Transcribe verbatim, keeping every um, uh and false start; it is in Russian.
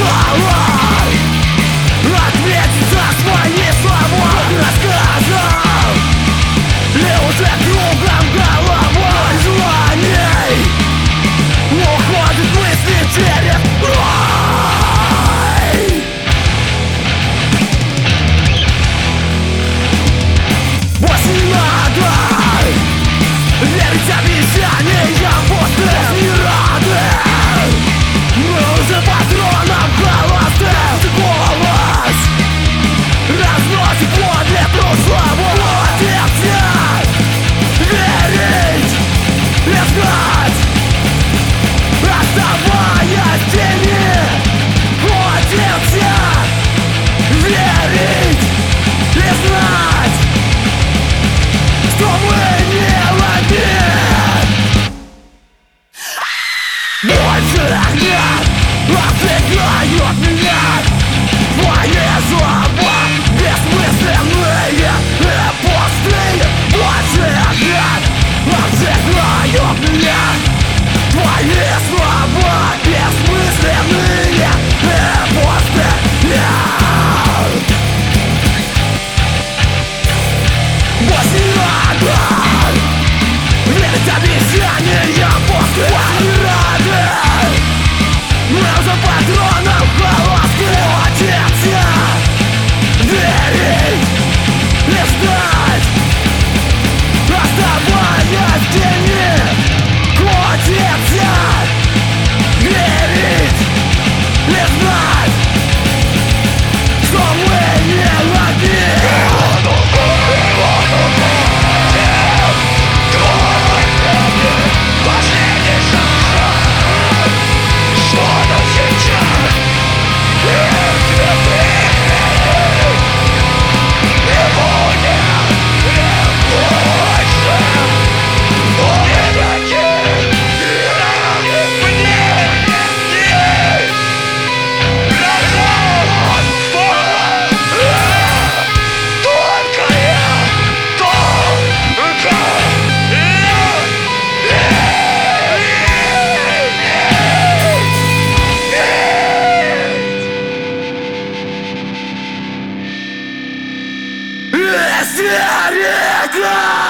Ответь за свои слова. Рассказал, и уже кругом голова желаний уходят мысли через рай. Больше не надо верить обещаниям после не рады. Мы уже патроном холостым. Голос разносит подле прошлого. Отец, верить и знать, оставаясь в тени. Отец, верить и знать, что мы не один. Больше нет, отвлекают меня твои слова, бессмысленные и пустые. Больше нет, отвлекают меня твои слова, бессмысленные и пустые. Больше не надо верить обещаниям после не рады. Мы уже патроном холостым. Отец, верить и ждать, оставаясь в тени. Отец, верить и знать, что мы не один. Последний шанс, что нам сейчас и цветы, и будет, и больше, не таких, мне нет разумом, только я, только я. Истерика!